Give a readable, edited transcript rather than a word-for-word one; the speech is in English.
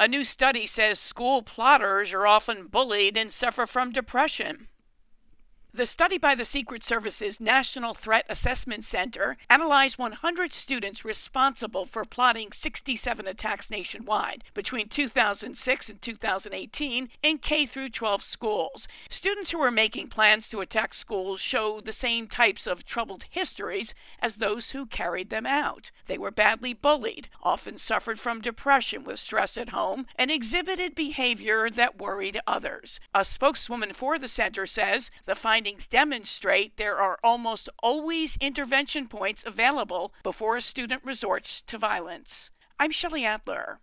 A new study says school plotters are often bullied and suffer from depression. The study by the Secret Service's National Threat Assessment Center analyzed 100 students responsible for plotting 67 attacks nationwide between 2006 and 2018 in K-12 schools. Students who were making plans to attack schools showed the same types of troubled histories as those who carried them out. They were badly bullied, often suffered from depression with stress at home, and exhibited behavior that worried others. A spokeswoman for the center says the findings demonstrate there are almost always intervention points available before a student resorts to violence. I'm Shelley Adler.